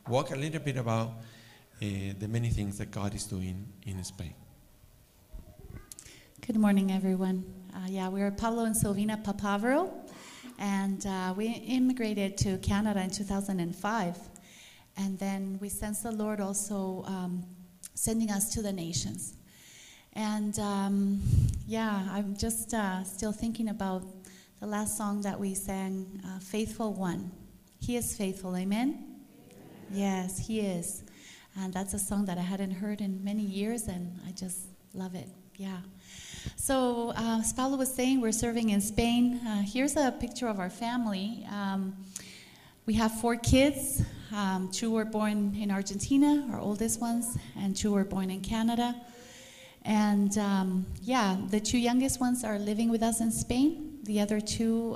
walk a little bit about the many things that God is doing in Spain. Good morning, everyone. We're Pablo and Silvina Papavero, and we immigrated to Canada in 2005. And then we sensed the Lord also sending us to the nations. And I'm just still thinking about the last song that we sang, Faithful One. He is faithful, amen? Yes, He is. And that's a song that I hadn't heard in many years, and I just love it, yeah. So, as Paulo was saying, we're serving in Spain. Here's a picture of our family. We have 4 kids. 2 were born in Argentina, our oldest ones, and 2 were born in Canada. And the 2 youngest ones are living with us in Spain. The other 2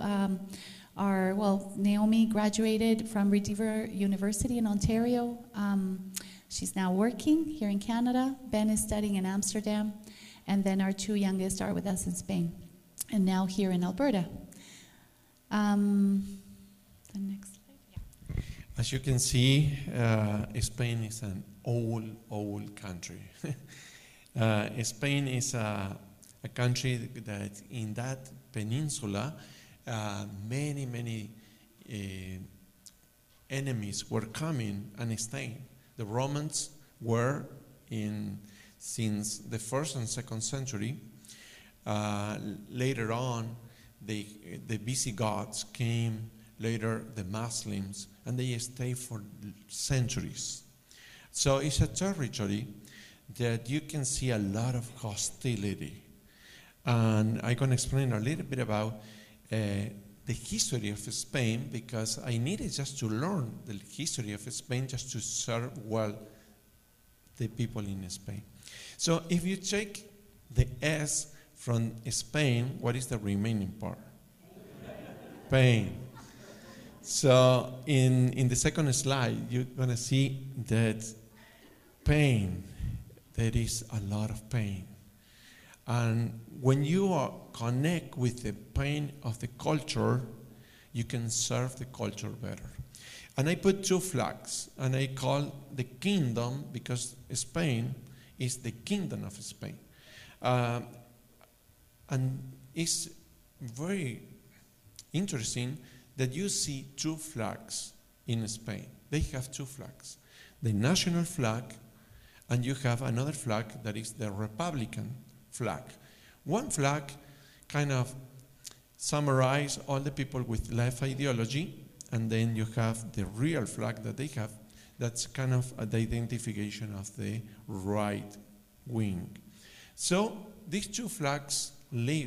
Naomi graduated from Redeemer University in Ontario. She's now working here in Canada. Ben is studying in Amsterdam. And then our 2 youngest are with us in Spain, and now here in Alberta. The next slide. As you can see, Spain is an old country. Spain is a country that in that peninsula, many enemies were coming and staying. The Romans were since the 1st and 2nd century. Later on, the Visigoths came, later the Muslims, and they stayed for centuries. So it's a territory that you can see a lot of hostility. And I'm going to explain a little bit about the history of Spain, because I needed just to learn the history of Spain just to serve well the people in Spain. So if you take the S from Spain, what is the remaining part? Pain. So in the second slide, you're going to see that pain, there is a lot of pain. And when you connect with the pain of the culture, you can serve the culture better. And I put 2 flags, and I call the kingdom, because Spain is the kingdom of Spain. And it's very interesting that you see 2 flags in Spain. They have 2 flags. The national flag, and you have another flag that is the Republican flag. One flag kind of summarizes all the people with left ideology, and then you have the real flag that they have. That's kind of the identification of the right wing. So these 2 flags live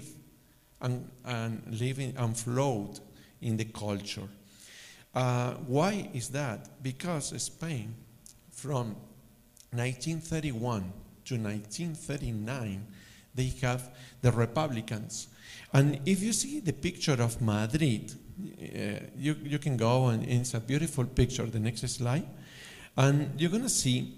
and float in the culture. Why is that? Because Spain, from 1931 to 1939, they have the Republicans. And if you see the picture of Madrid, you can go, and it's a beautiful picture, the next slide. And you're going to see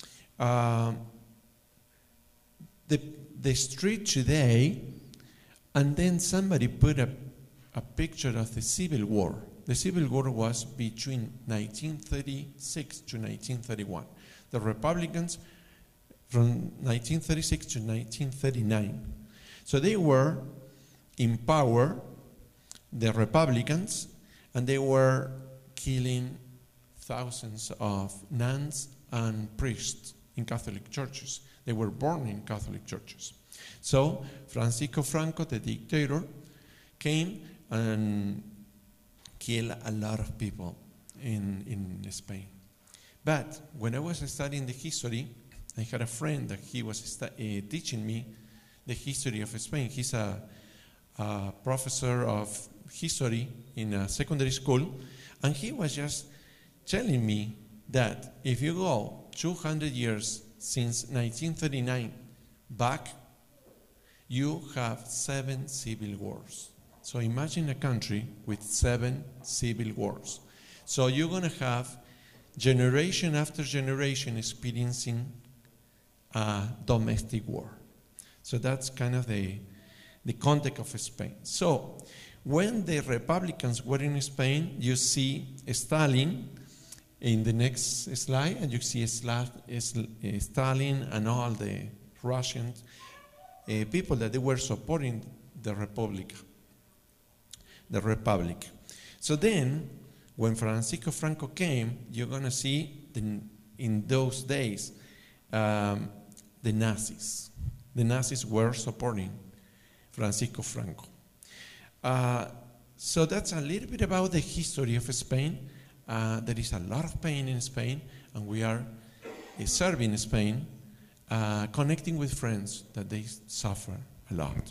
the street today, and then somebody put a picture of the Civil War. The Civil War was between 1936 to 1931. The Republicans from 1936 to 1939. So they were in power, the Republicans, and they were killing thousands of nuns and priests in Catholic churches. They were born in Catholic churches. So Francisco Franco, the dictator, came and killed a lot of people in Spain. But when I was studying the history, I had a friend that he was teaching me the history of Spain. He's a professor of history in a secondary school, and he was just telling me that if you go 200 years since 1939 back, you have 7 civil wars. So imagine a country with 7 civil wars. So you're going to have generation after generation experiencing a domestic war. So that's kind of the context of Spain. So when the Republicans were in Spain, you see Stalin in the next slide, and you see Stalin and all the Russian people that they were supporting the republic. So then, when Francisco Franco came, you're going to see in those days the Nazis. The Nazis were supporting Francisco Franco. So that's a little bit about the history of Spain. There is a lot of pain in Spain, and we are serving Spain, connecting with friends that they suffer a lot.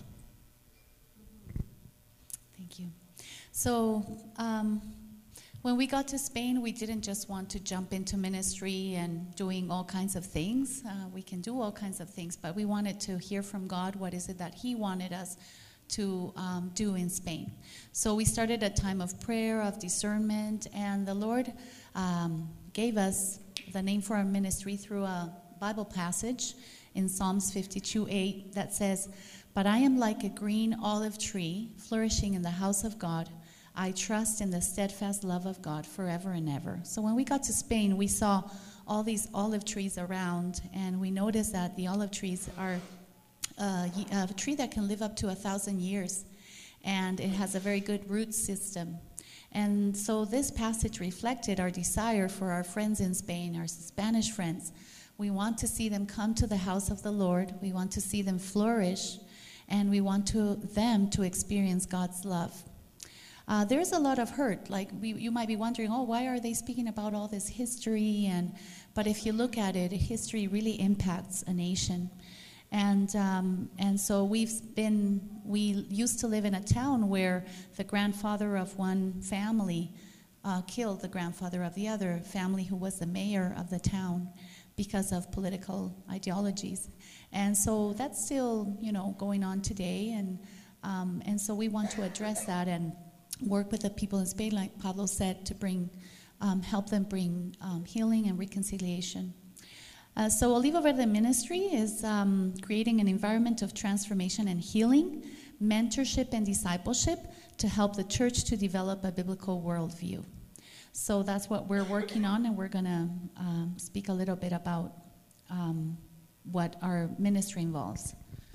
Thank you. So when we got to Spain, we didn't just want to jump into ministry and doing all kinds of things. We can do all kinds of things, but we wanted to hear from God what is it that He wanted us to do in Spain. So we started a time of prayer, of discernment, and the Lord gave us the name for our ministry through a Bible passage in Psalms 52:8 that says, "But I am like a green olive tree flourishing in the house of God. I trust in the steadfast love of God forever and ever." So when we got to Spain, we saw all these olive trees around, and we noticed that the olive trees are a tree that can live up to 1,000 years, and it has a very good root system. And so this passage reflected our desire for our friends in Spain, our Spanish friends. We want to see them come to the house of the Lord. We want to see them flourish, and we want them to experience God's love. There's a lot of hurt. Like you might be wondering, why are they speaking about all this history? But if you look at it, history really impacts a nation. And so we used to live in a town where the grandfather of one family killed the grandfather of the other family, who was the mayor of the town, because of political ideologies. And so that's still, going on today. And so we want to address that and work with the people in Spain, like Pablo said, to help them bring healing and reconciliation. So Olivo Verde Ministry is creating an environment of transformation and healing, mentorship and discipleship to help the church to develop a biblical worldview. So that's what we're working on, and we're going to speak a little bit about what our ministry involves.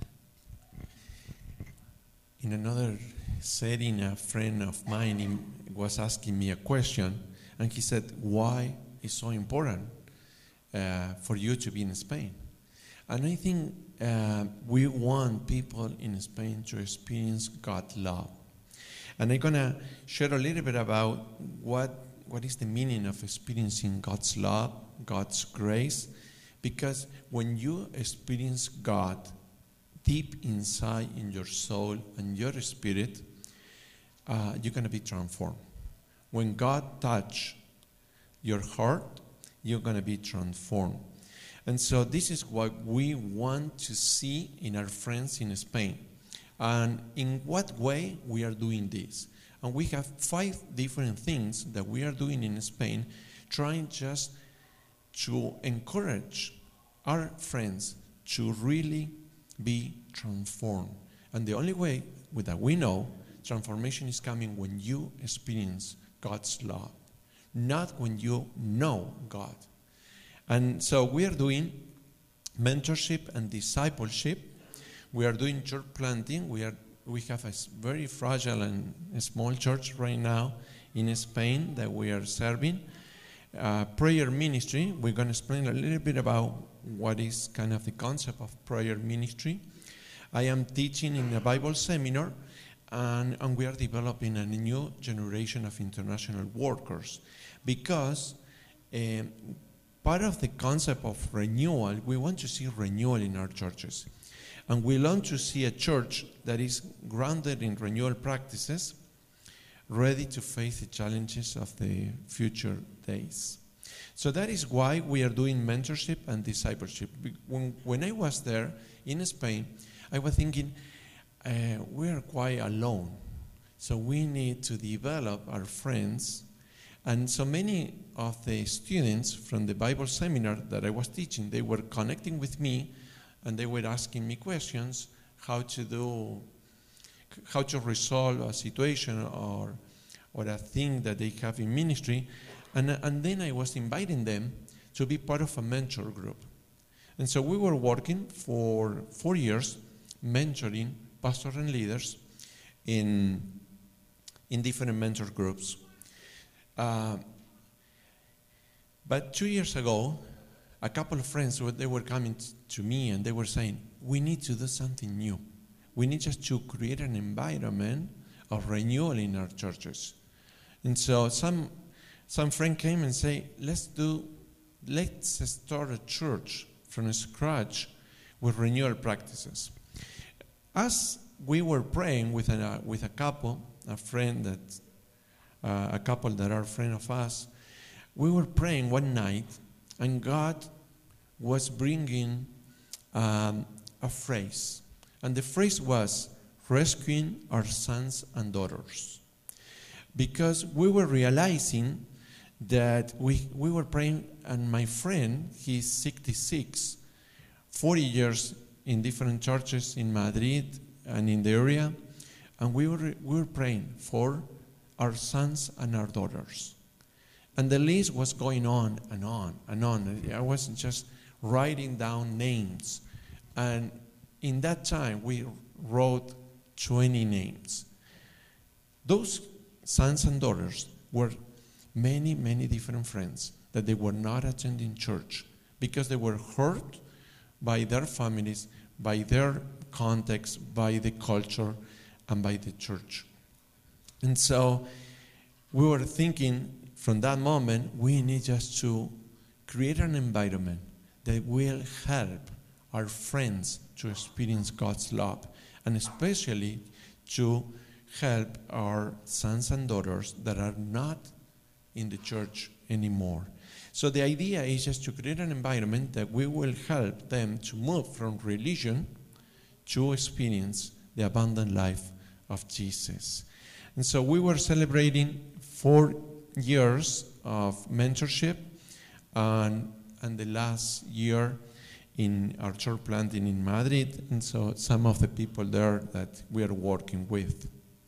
In another setting, a friend of mine was asking me a question, and he said, "Why is so important for you to be in Spain?" And I think we want people in Spain to experience God's love. And I'm going to share a little bit about what is the meaning of experiencing God's love, God's grace, because when you experience God deep inside in your soul and your spirit, you're going to be transformed. When God touches your heart, you're going to be transformed. And so this is what we want to see in our friends in Spain. And in what way we are doing this. And we have 5 different things that we are doing in Spain, trying just to encourage our friends to really be transformed. And the only way that we know transformation is coming when you experience God's love, not when you know God. And so we are doing mentorship and discipleship. We are doing church planting. We have a very fragile and small church right now in Spain that we are serving. Prayer ministry. We're going to explain a little bit about what is kind of the concept of prayer ministry. I am teaching in a Bible seminar, and we are developing a new generation of international workers, because part of the concept of renewal, we want to see renewal in our churches. And we want to see a church that is grounded in renewal practices, ready to face the challenges of the future days. So that is why we are doing mentorship and discipleship. When I was there in Spain, I was thinking, we are quite alone. So we need to develop our friends. And so many of the students from the Bible seminar that I was teaching, they were connecting with me, and they were asking me questions, how to resolve a situation or a thing that they have in ministry. And then I was inviting them to be part of a mentor group. And so we were working for 4 years, mentoring pastors and leaders in different mentor groups. But 2 years ago, a couple of friends, they were coming to me and they were saying, we need to do something new. We need just to create an environment of renewal in our churches. And so some friend came and said, let's start a church from scratch with renewal practices. As we were praying with a couple, a couple that are friend of us, we were praying one night, and God was bringing a phrase. And the phrase was, rescuing our sons and daughters. Because we were realizing that we were praying, and my friend, he's 66, 40 years in different churches in Madrid and in the area, and we were praying for our sons and our daughters. And the list was going on and on and on. I wasn't just writing down names. And in that time, we wrote 20 names. Those sons and daughters were many, many different friends that they were not attending church because they were hurt by their families, by their context, by the culture, and by the church. And so we were thinking, from that moment, we need just to create an environment that will help our friends to experience God's love, and especially to help our sons and daughters that are not in the church anymore. So the idea is just to create an environment that we will help them to move from religion to experience the abundant life of Jesus. And so we were celebrating 4 years of mentorship, and the last year in our church planting in Madrid, and so some of the people there that we are working with.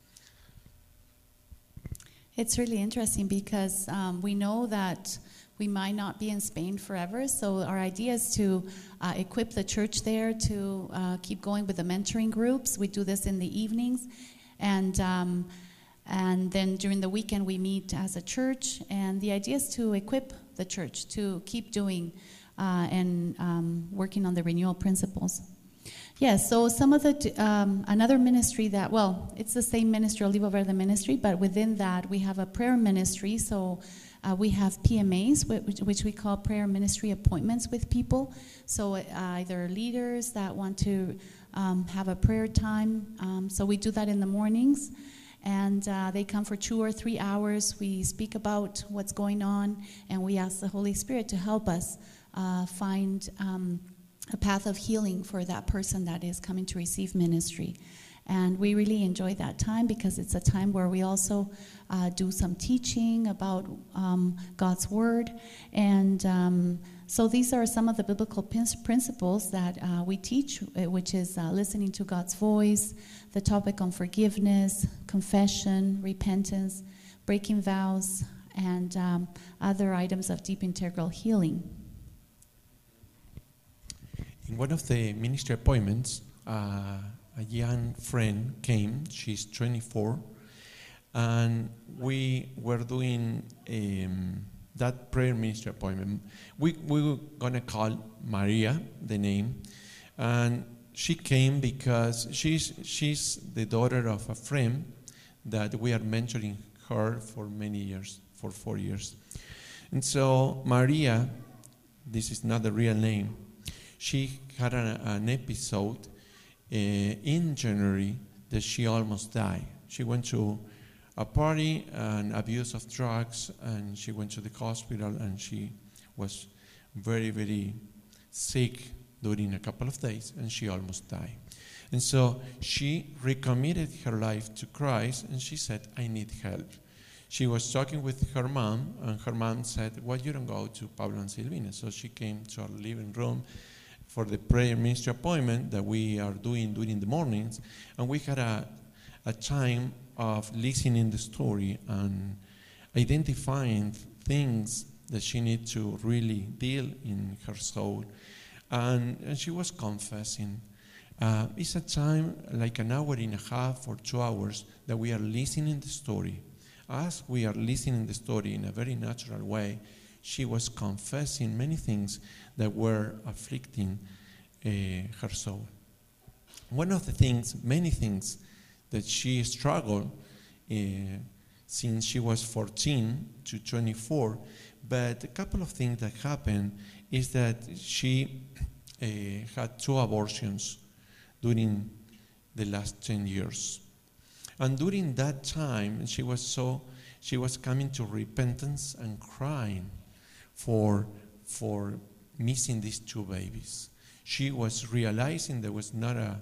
It's really interesting because we know that we might not be in Spain forever, so our idea is to equip the church there to keep going with the mentoring groups. We do this in the evenings, and then during the weekend we meet as a church, and the idea is to equip the church to keep doing and working on the renewal principles. Yes, so some of the, another ministry that, well, it's the same ministry, Olivo Verde ministry, but within that we have a prayer ministry. So we have PMAs, which we call prayer ministry appointments with people. So either leaders that want to have a prayer time. So we do that in the mornings. And they come for 2 or 3 hours. We speak about what's going on, and we ask the Holy Spirit to help us find a path of healing for that person that is coming to receive ministry. And we really enjoy that time because it's a time where we also do some teaching about God's Word. And so these are some of the biblical principles that we teach, which is listening to God's voice, the topic on forgiveness, confession, repentance, breaking vows, and other items of deep integral healing. In one of the ministry appointments, a young friend came. She's 24, and we were doing that prayer ministry appointment. We were going to call Maria, the name, and she came because she's the daughter of a friend that we are mentoring her for many years, for 4 years. And so Maria, this is not the real name, she had an episode in January that she almost died. She went to a party and abuse of drugs, and she went to the hospital, and she was very, very sick during a couple of days, and she almost died. And so she recommitted her life to Christ, and she said, I need help. She was talking with her mom, and her mom said, well, you don't go to Pablo and Silvina. So she came to our living room for the prayer ministry appointment that we are doing during the mornings, and we had a time of listening the story and identifying things that she needs to really deal in her soul. And she was confessing. It's a time, like an hour and a half or 2 hours, that we are listening the story. As we are listening the story in a very natural way, she was confessing many things that were afflicting her soul. One of the things, many things, that she struggled since she was 14 to 24, but a couple of things that happened is that she had 2 abortions during the last 10 years. And during that time, she was coming to repentance and crying for missing these 2 babies. She was realizing that was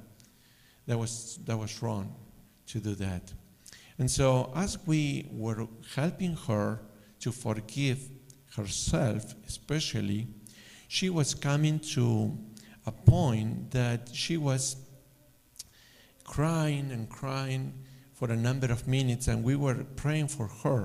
wrong to do that. And so as we were helping her to forgive herself especially, she was coming to a point that she was crying and crying for a number of minutes, and we were praying for her.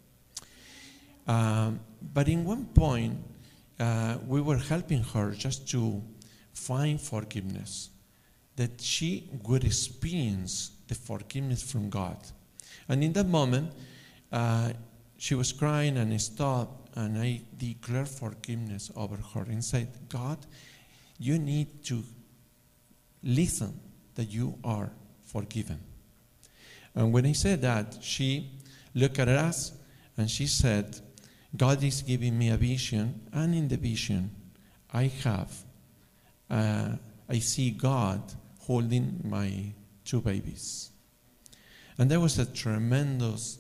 But in one point, we were helping her just to find forgiveness, that she would experience the forgiveness from God. And in that moment, she was crying, and I stopped, and I declared forgiveness over her and said, God, you need to listen that you are forgiven. And when I said that, she looked at us and she said, God is giving me a vision, and in the vision I see God holding my 2 babies. And there was a tremendous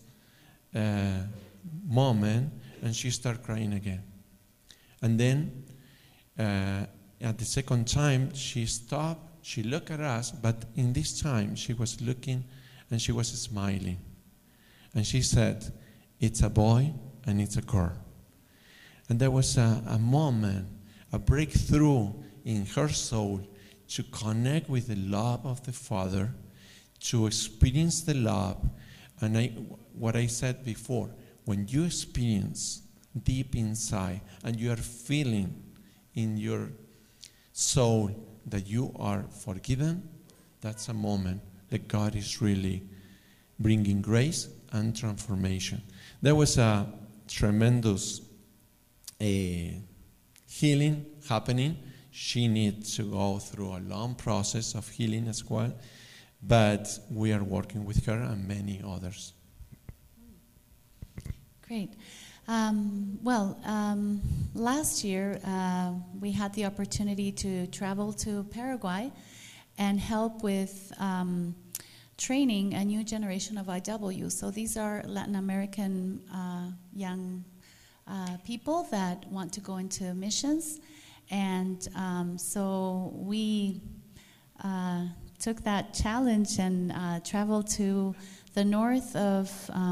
moment, and she started crying again. And then at the second time, she stopped, she looked at us, but in this time she was looking and she was smiling. And she said, it's a boy and it's a girl. And there was a moment, a breakthrough in her soul to connect with the love of the Father, to experience the love. And what I said before, when you experience deep inside and you are feeling in your soul that you are forgiven, that's a moment that God is really bringing grace and transformation. There was a tremendous healing happening. She needs to go through a long process of healing as well, but we are working with her and many others. Great. Last year we had the opportunity to travel to Paraguay and help with training a new generation of IW. So these are Latin American young people that want to go into missions. And so we took that challenge and traveled to the north of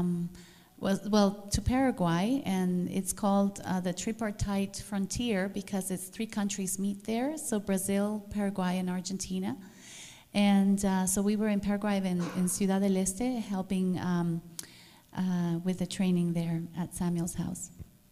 to Paraguay, and it's called the Tripartite Frontier because it's 3 countries meet there, so Brazil, Paraguay, and Argentina. And so we were in Paraguay in Ciudad del Este helping with the training there at Samuel's house.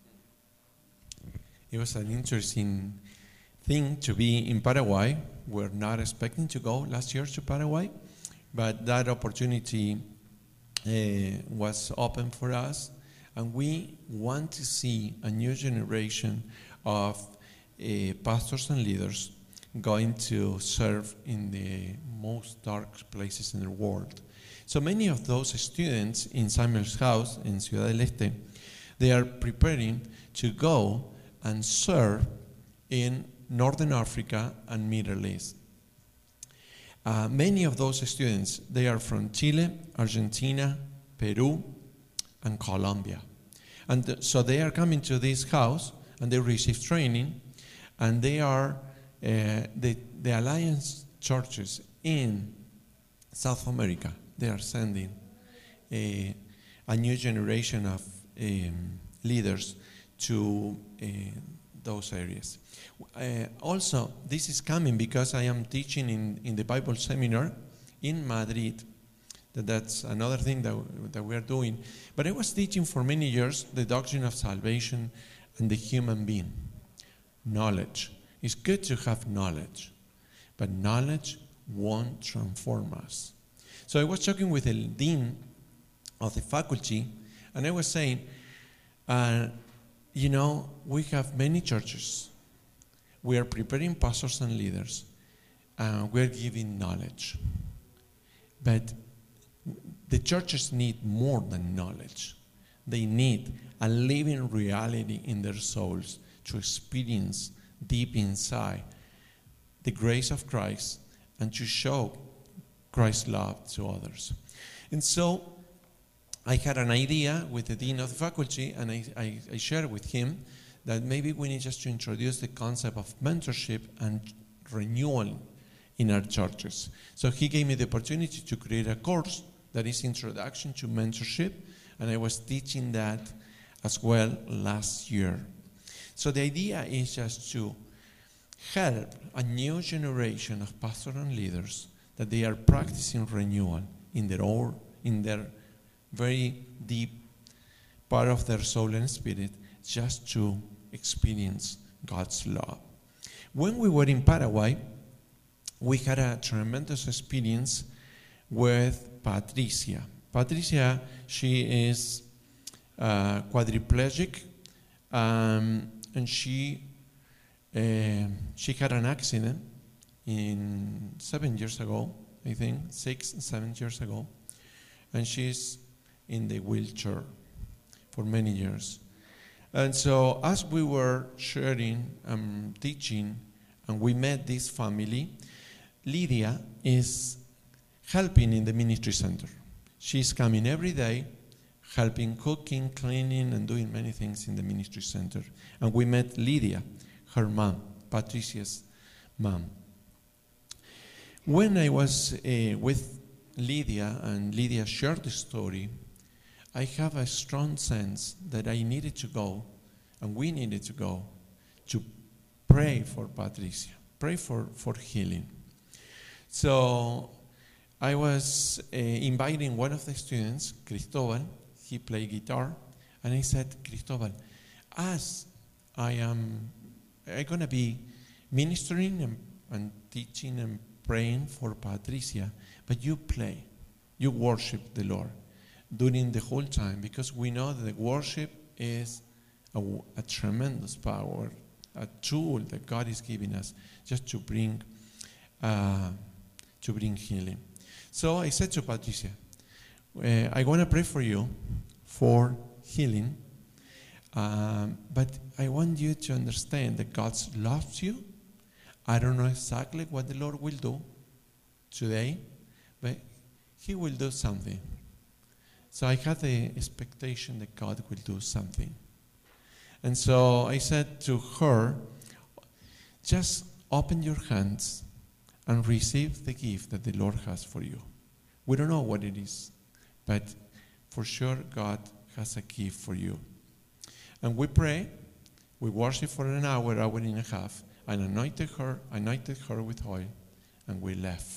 It was an interesting thing to be in Paraguay. We're not expecting to go last year to Paraguay, but that opportunity was open for us, and we want to see a new generation of pastors and leaders going to serve in the most dark places in the world. So many of those students in Samuel's house in Ciudad del Este, they are preparing to go and serve in Northern Africa and Middle East. Many of those students, they are from Chile, Argentina, Peru, and Colombia. And so they are coming to this house and they receive training, and they are the Alliance churches in South America. They are sending a new generation of leaders to those areas. Also, this is coming because I am teaching in the Bible seminar in Madrid That's another thing that we are doing. But I was teaching for many years the doctrine of salvation and the human being. Knowledge. It's good to have knowledge, but knowledge won't transform us. So I was talking with the dean of the faculty, and I was saying, we have many churches. We are preparing pastors and leaders. We are giving knowledge. But the churches need more than knowledge. They need a living reality in their souls to experience deep inside the grace of Christ and to show Christ's love to others. And so I had an idea with the dean of the faculty, and I shared with him that maybe we need just to introduce the concept of mentorship and renewal in our churches. So he gave me the opportunity to create a course that is Introduction to Mentorship, and I was teaching that as well last year. So the idea is just to help a new generation of pastors and leaders that they are practicing renewal in their very deep part of their soul and spirit, just to experience God's love. When we were in Paraguay, we had a tremendous experience with Patricia. Patricia, she is quadriplegic, and she had an accident 7 years ago, I think, 6, 7 years ago, and she's in the wheelchair for many years. And so as we were sharing and teaching, and we met this family, Lydia is helping in the ministry center. She's coming every day, helping cooking, cleaning, and doing many things in the ministry center. And we met Lydia, her mom, Patricia's mom. When I was with Lydia, and Lydia shared the story, I have a strong sense that I needed to go, and we needed to go, to pray for Patricia, pray for healing. So I was inviting one of the students, Cristobal. He played guitar, and I said, Cristobal, as I'm going to be ministering and teaching and praying for Patricia, but you play, you worship the Lord during the whole time, because we know that worship is a tremendous power, a tool that God is giving us just to bring healing. So I said to Patricia, I want to pray for you for healing, but I want you to understand that God loves you. I don't know exactly what the Lord will do today, but He will do something. So I had the expectation that God will do something. And so I said to her, just open your hands and receive the gift that the Lord has for you. We don't know what it is, but for sure God has a gift for you. And we pray, we worship for an hour, hour and a half, and anointed her with oil, and we left.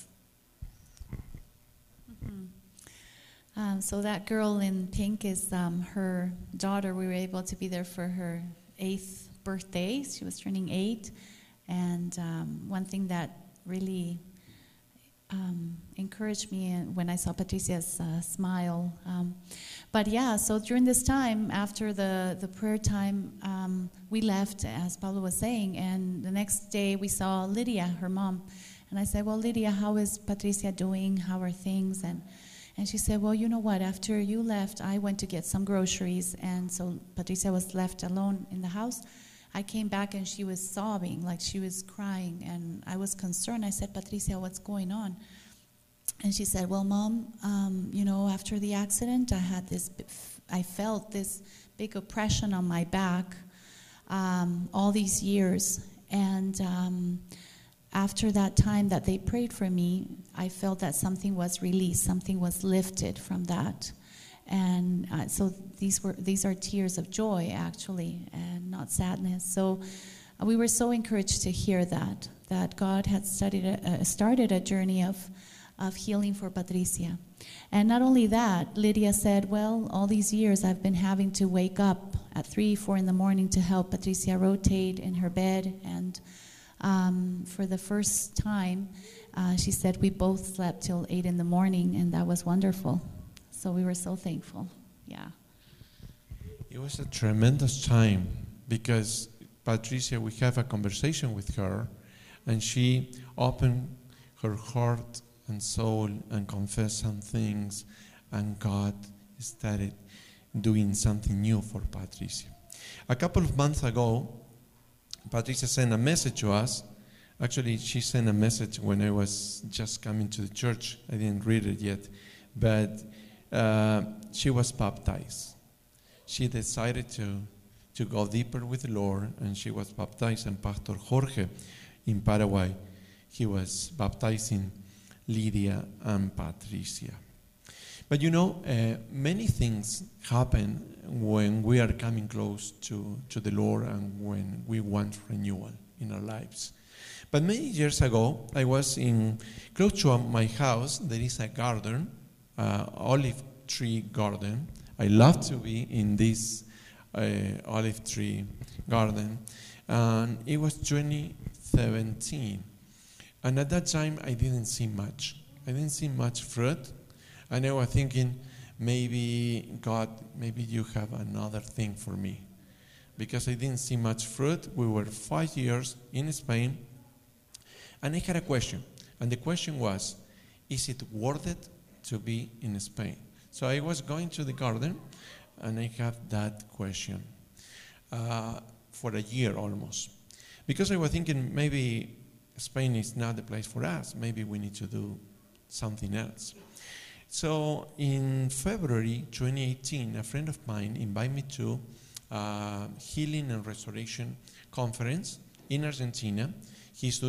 Mm-hmm. So that girl in pink is her daughter. We were able to be there for her 8th birthday. She was turning 8. And one thing that really encouraged me when I saw Patricia's smile. But yeah, so during this time, after the prayer time, we left, as Pablo was saying. And the next day we saw Lydia, her mom. And I said, well, Lydia, how is Patricia doing? How are things? And she said, well, you know what? After you left, I went to get some groceries. And so Patricia was left alone in the house. I came back and she was sobbing, like she was crying. And I was concerned. I said, Patricia, what's going on? And she said, well, Mom, after the accident, I felt this big oppression on my back all these years. And after that time that they prayed for me, I felt that something was released, something was lifted from that. And so these are tears of joy, actually, and not sadness. So we were so encouraged to hear that God had started a journey of of healing for Patricia. And not only that, Lydia said, well, all these years I've been having to wake up at 3, 4 in the morning to help Patricia rotate in her bed. And for the first time, she said we both slept till 8 in the morning, and that was wonderful. So we were so thankful. Yeah. It was a tremendous time because Patricia, we have a conversation with her, and she opened her heart and soul and confessed some things, and God started doing something new for Patricia. A couple of months ago, Patricia sent a message to us. Actually, she sent a message when I was just coming to the church. I didn't read it yet, but she was baptized. She decided to go deeper with the Lord, and she was baptized. And Pastor Jorge in Paraguay, he was baptizing Lydia and Patricia. But you know, many things happen when we are coming close to the Lord and when we want renewal in our lives. But many years ago, I was close to my house. There is a garden, olive tree garden. I love to be in this olive tree garden. And it was 2017. And at that time, I didn't see much. I didn't see much fruit. And I was thinking, maybe, God, maybe you have another thing for me. Because I didn't see much fruit. We were 5 years in Spain. And I had a question. And the question was, is it worth it to be in Spain? So I was going to the garden, and I had that question for a year almost. Because I was thinking, maybe Spain is not the place for us. Maybe we need to do something else. So in February 2018, a friend of mine invited me to a Healing and Restoration Conference in Argentina. He's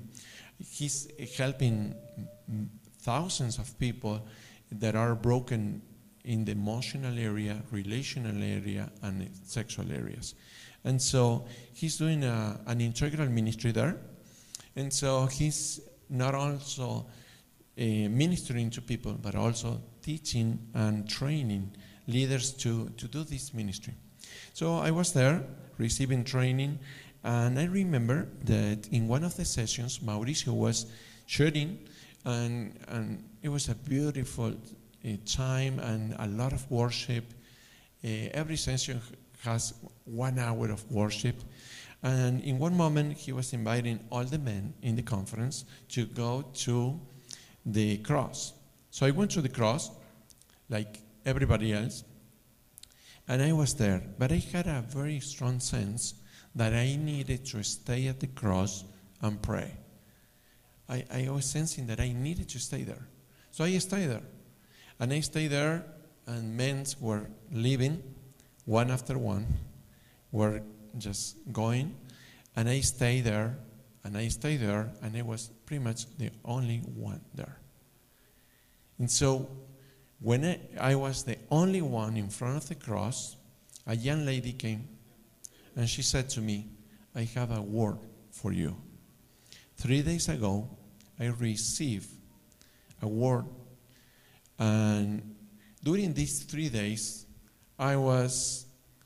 helping thousands of people that are broken in the emotional area, relational area, and sexual areas. And so he's doing an integral ministry there. And so he's not also ministering to people, but also teaching and training leaders to do this ministry. So I was there receiving training, and I remember that in one of the sessions, Mauricio was sharing, and it was a beautiful time and a lot of worship. Every session has 1 hour of worship. And in one moment, he was inviting all the men in the conference to go to the cross. So I went to the cross, like everybody else, and I was there. But I had a very strong sense that I needed to stay at the cross and pray. I was sensing that I needed to stay there. So I stayed there. And I stayed there, and men were leaving, one after one, were just going, and I stayed there, and I stayed there, and I was pretty much the only one there. And so when I was the only one in front of the cross, a young lady came, and she said to me, I have a word for you. 3 days ago, I received a word, and during these 3 days, I was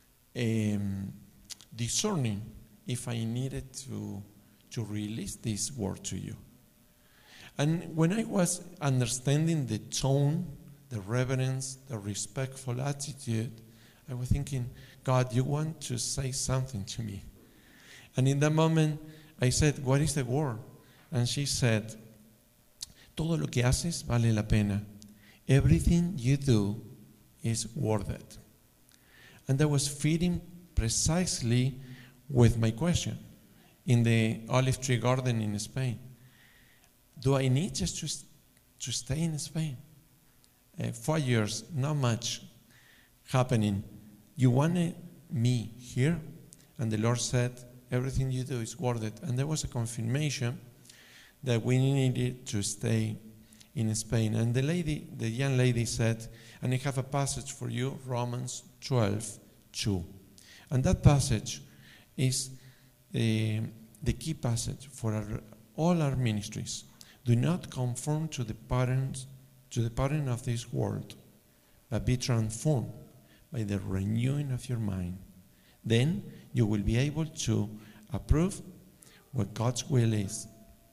discerning if I needed to release this word to you. And when I was understanding the tone, the reverence, the respectful attitude, I was thinking, God, you want to say something to me. And in that moment, I said, what is the word? And she said, todo lo que haces vale la pena. Everything you do is worth it. And that was fitting precisely with my question in the olive tree garden in Spain. Do I need just to stay in Spain? 4 years, not much happening. You wanted me here? And the Lord said, everything you do is worth it. And there was a confirmation that we needed to stay in Spain. And the young lady said, and I have a passage for you, Romans 12:2. And that passage is the key passage for all our ministries. Do not conform to the pattern of this world, but be transformed by the renewing of your mind. Then you will be able to approve what God's will is,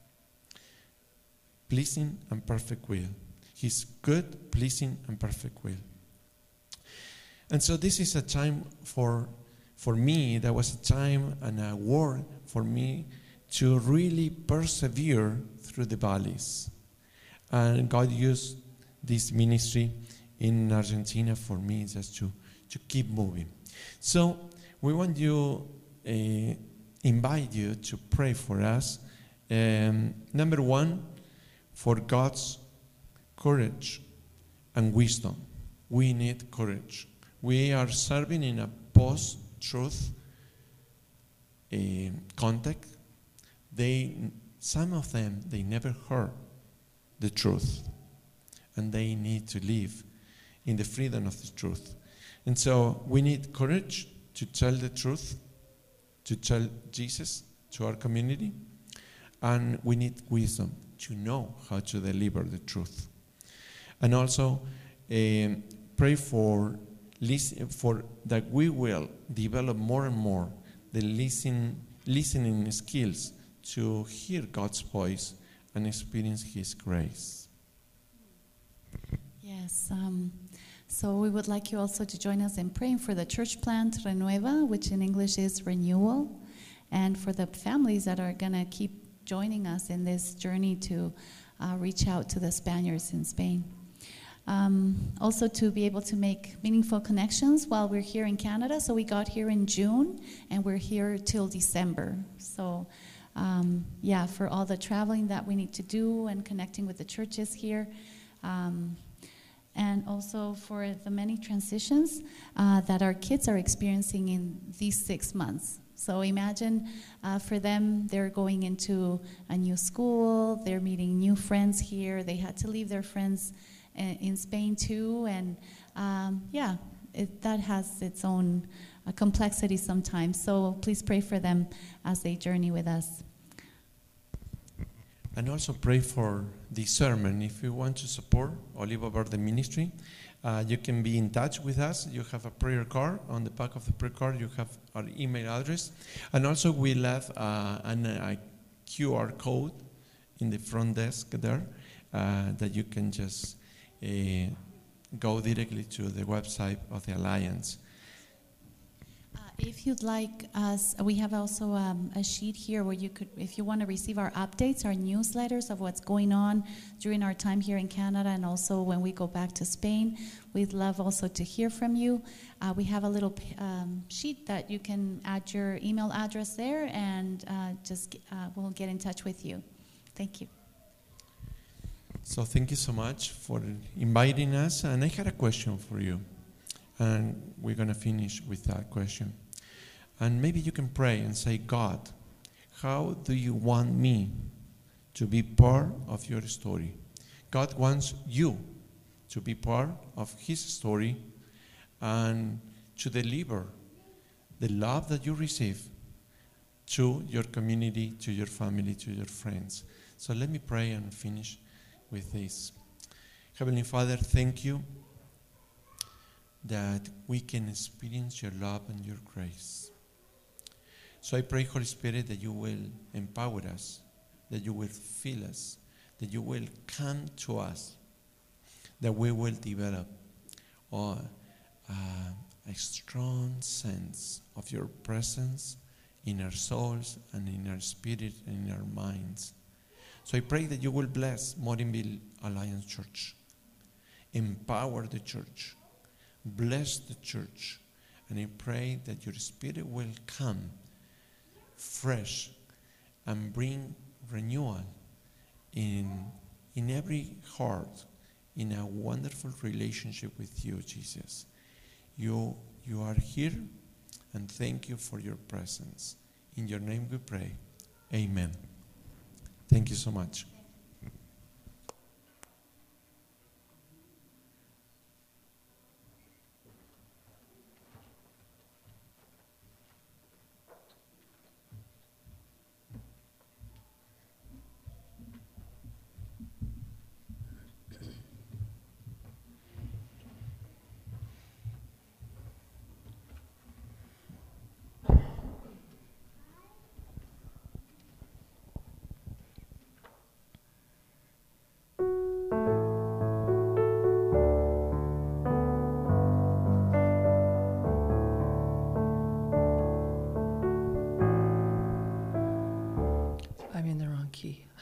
pleasing and perfect will. His good, pleasing, and perfect will. And so this is a time for me, that was a time and a word for me to really persevere through the valleys. And God used this ministry in Argentina for me just to keep moving. So we want to invite you to pray for us. Number one, for God's courage and wisdom. We need courage. We are serving in a post-truth context. Some of them, they never heard the truth, and they need to live in the freedom of the truth. And so we need courage to tell the truth, to tell Jesus to our community, and we need wisdom to know how to deliver the truth. And also pray for that we will develop more and more the listening skills to hear God's voice and experience His grace. Yes. So we would like you also to join us in praying for the church plant Renueva, which in English is renewal, and for the families that are going to keep joining us in this journey to reach out to the Spaniards in Spain. Also to be able to make meaningful connections while we're here in Canada. So we got here in June and we're here till December. So for all the traveling that we need to do and connecting with the churches here. And also for the many transitions that our kids are experiencing in these 6 months. So imagine for them, they're going into a new school, they're meeting new friends here, they had to leave their friends in Spain too, and that has its own complexity sometimes. So please pray for them as they journey with us. And also pray for the sermon. If you want to support Oliva Verde Ministry, you can be in touch with us. You have a prayer card. On the back of the prayer card, you have our email address. And also we left a QR code in the front desk there that you can just go directly to the website of the Alliance. If you'd like us, we have also a sheet here where you could, if you want to receive our updates, our newsletters of what's going on during our time here in Canada and also when we go back to Spain. We'd love also to hear from you. We have a little sheet that you can add your email address there and we'll get in touch with you. Thank you. So thank you so much for inviting us. And I had a question for you. And we're going to finish with that question. And maybe you can pray and say, God, how do you want me to be part of your story? God wants you to be part of His story and to deliver the love that you receive to your community, to your family, to your friends. So let me pray and finish with this. Heavenly Father, thank you that we can experience your love and your grace. So I pray, Holy Spirit, that you will empower us, that you will fill us, that you will come to us, that we will develop a strong sense of your presence in our souls and in our spirit and in our minds. So I pray that you will bless Morinville Alliance Church, empower the church, bless the church, and I pray that your Spirit will come fresh and bring renewal in every heart, in a wonderful relationship with you, Jesus. You are here, and thank you for your presence. In your name we pray. Amen. Thank you so much.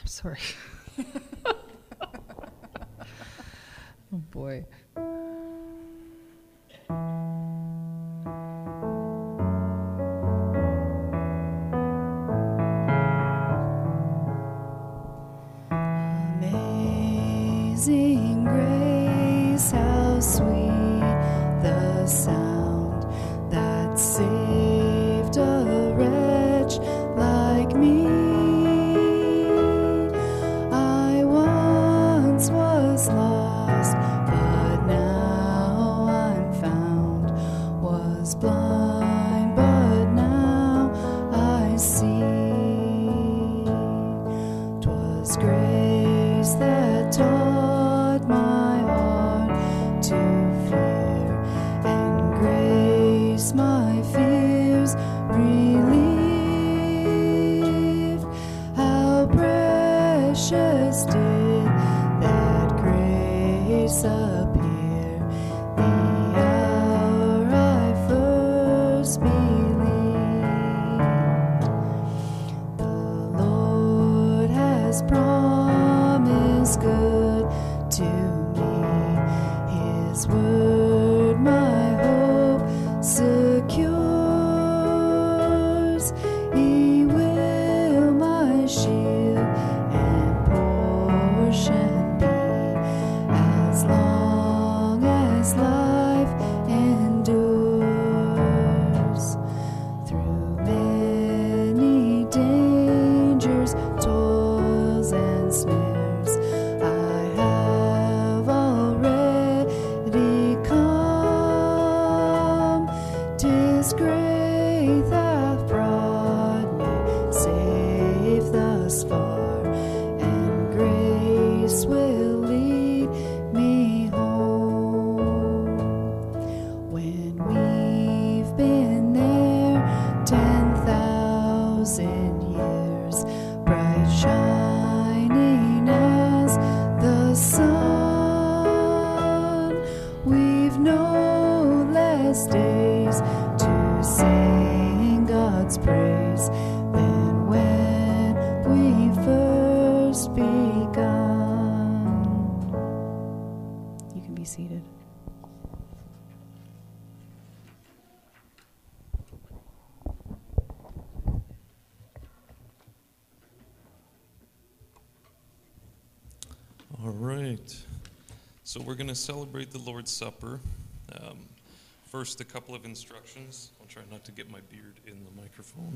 I'm sorry. Oh boy. Amazing grace, how sweet the sound that saved a wretch like me. I once was lost, but now I'm found. Was blind, but now I see. 'Twas grace that taught my heart to fear, and grace my fears relieved. How precious did that grace appear the hour I first believed. The Lord has promised good to me. His word my hope secures. He will my shield and portion be as long as life endures. Through many dangers, toils, and snares, I have already come. 'Tis grace hath brought me safe thus far, and grace will lead me home. When we've been there 10,000 years, bright shining as the sun, we've no less days to sing God's praise than when we first begun. You can be seated. All right. So we're going to celebrate the Lord's Supper. First, a couple of instructions. I'll try not to get my beard in the microphone.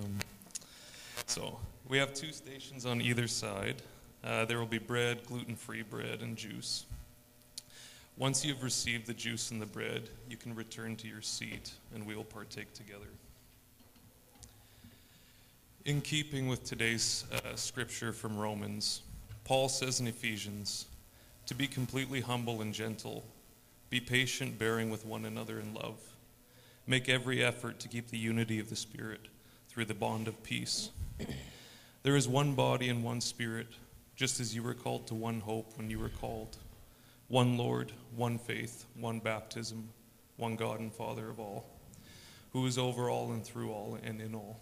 So we have 2 stations on either side. There will be bread, gluten-free bread, and juice. Once you've received the juice and the bread, you can return to your seat, and we will partake together. In keeping with today's scripture from Romans, Paul says in Ephesians, to be completely humble and gentle, be patient, bearing with one another in love. Make every effort to keep the unity of the Spirit through the bond of peace. There is one body and one Spirit, just as you were called to one hope when you were called. One Lord, one faith, one baptism, one God and Father of all, who is over all and through all and in all.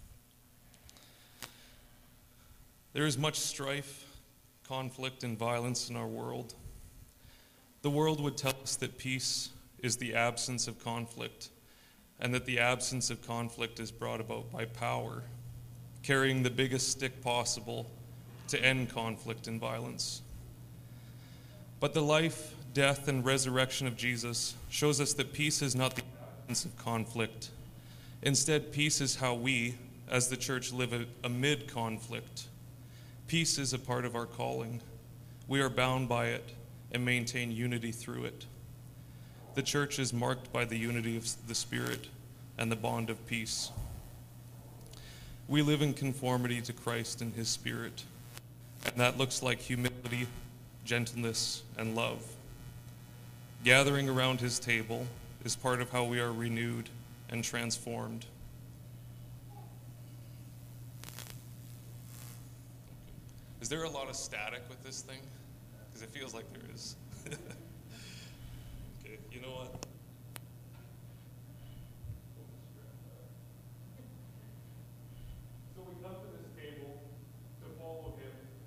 There is much strife, conflict, and violence in our world. The world would tell us that peace is the absence of conflict, and that the absence of conflict is brought about by power, carrying the biggest stick possible to end conflict and violence. But the life, death, and resurrection of Jesus shows us that peace is not the absence of conflict. Instead, peace is how we, as the church, live amid conflict. Peace is a part of our calling. We are bound by it and maintain unity through it. The church is marked by the unity of the Spirit and the bond of peace. We live in conformity to Christ and His Spirit, and that looks like humility, gentleness, and love. Gathering around His table is part of how we are renewed and transformed. Is there a lot of static with this thing? Because it feels like there is. Okay, you know what? So we come to this table to follow Him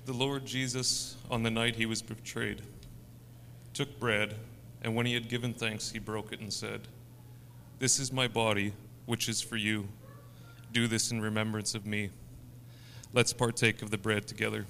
The Lord Jesus, on the night he was betrayed, took bread, and when he had given thanks, he broke it and said, "This is my body, which is for you. Do this in remembrance of me." Let's partake of the bread together.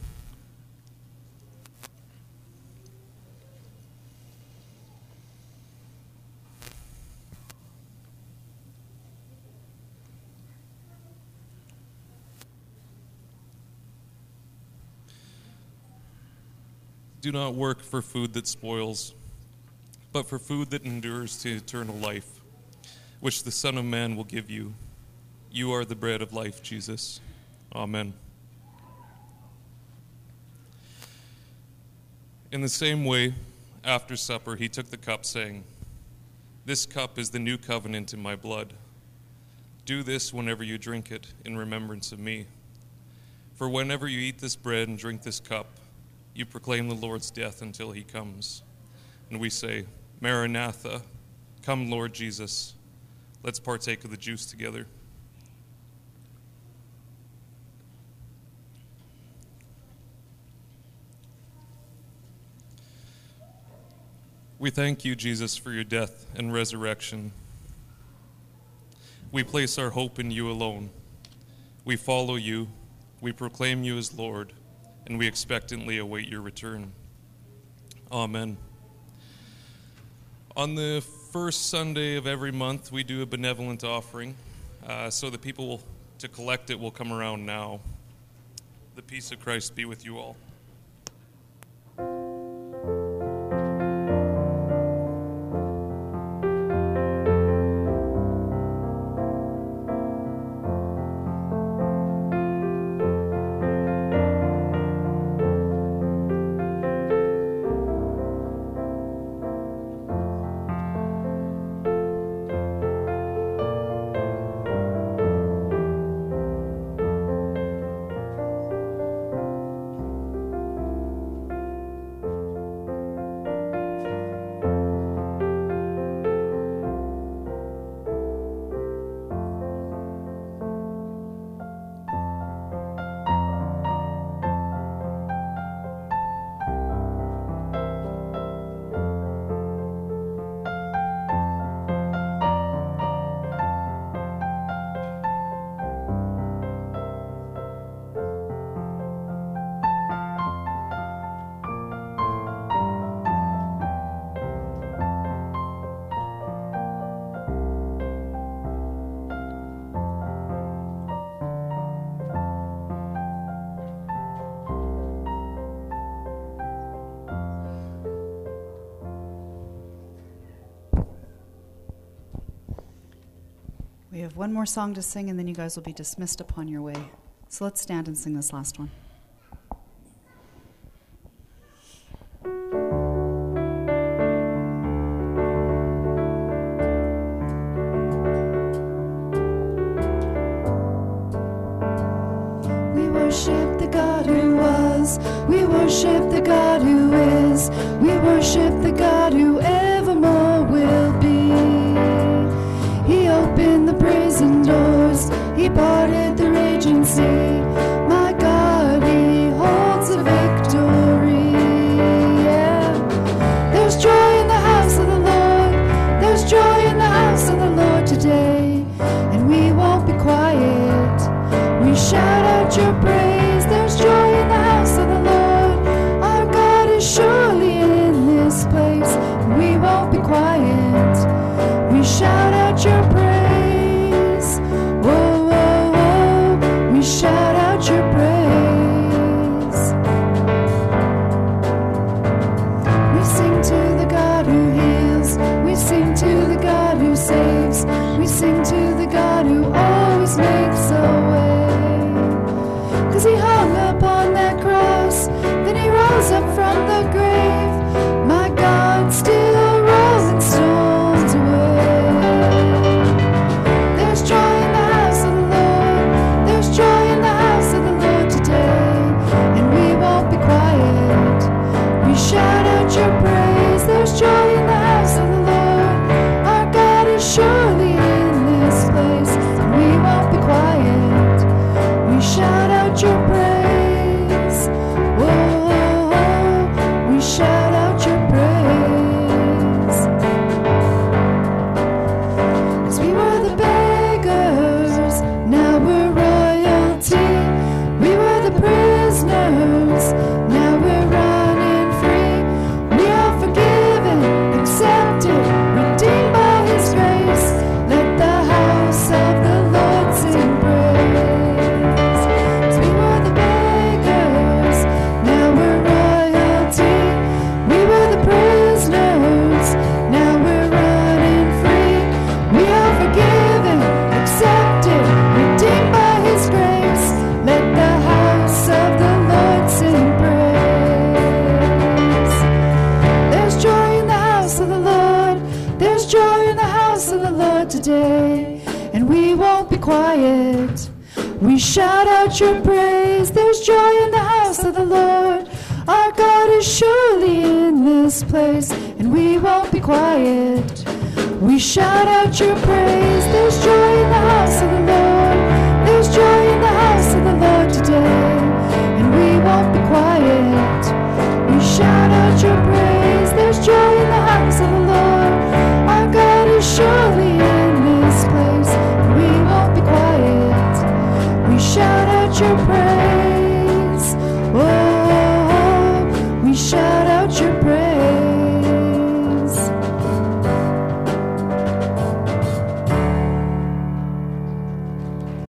Do not work for food that spoils, but for food that endures to eternal life, which the Son of Man will give you. You are the bread of life, Jesus. Amen. In the same way, after supper, he took the cup, saying, "This cup is the new covenant in my blood. Do this whenever you drink it in remembrance of me. For whenever you eat this bread and drink this cup, you proclaim the Lord's death until he comes." And we say, "Maranatha, come Lord Jesus." Let's partake of the juice together. We thank you, Jesus, for your death and resurrection. We place our hope in you alone. We follow you, we proclaim you as Lord, and we expectantly await your return. Amen. On the first Sunday of every month, we do a benevolent offering. So the people to collect it will come around now. The peace of Christ be with you all. We have one more song to sing, and then you guys will be dismissed upon your way. So let's stand and sing this last one. We worship the God who was. We worship the God who is. We worship the God who evermore will be. He opened the prison doors, he parted the raging sea. My God, he holds the victory. Yeah. There's joy in the house of the Lord. There's joy in the house of the Lord today. And we won't be quiet. We shout out your praise. There's joy in the house of the Lord. Our God is surely in this place. And we won't be quiet. We shout out your praise. Whoa, whoa, whoa. We shout out your praise. We sing to the God who heals. We sing to the God who saves. We sing to the God who always makes a way. 'Cause shout out your praise. There's joy in the house of the Lord. Our God is surely in this place, and we won't be quiet. We shout out your praise. There's joy in the house of the